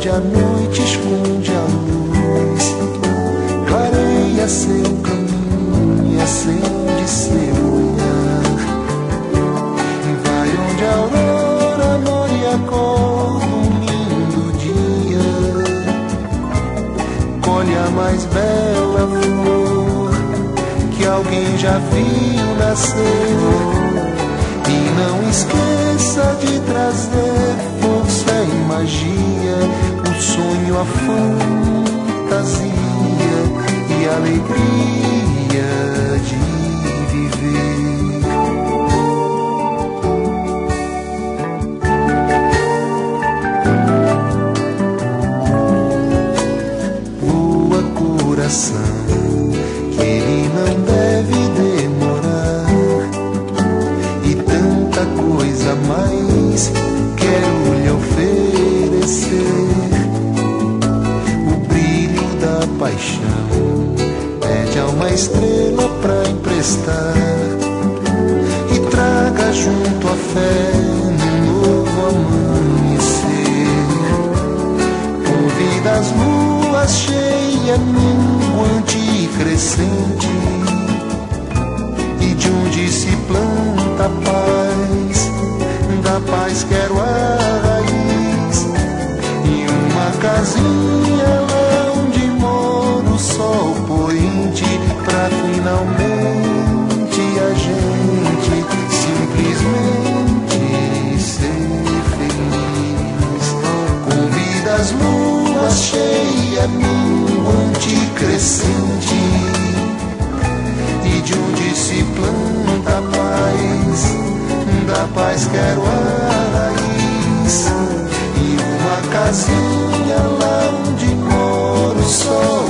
onde a noite esconde a luz, clareia seu caminho e acende seu olhar. Vai onde a aurora mora e acorda um lindo dia, colhe a mais bela flor que alguém já viu nascer. E não esqueça de trazer força e magia, o sonho, a fantasia e a alegria de viver. Voa, coração, que ele não deve demorar, e tanta coisa mais quero lhe oferecer. O brilho da paixão pede a uma estrela pra emprestar, e traga junto a fé num novo amanhecer. Convida as luas cheias, minguante e crescente, e de onde se planta a paz, da paz quero a raiz, e uma casinha lá onde mora o sol poente, pra finalmente a gente simplesmente ser feliz. Convida as luas cheias, minguante e crescente, e de onde se planta a paz, da paz quero a raiz, e uma casinha lá onde mora o sol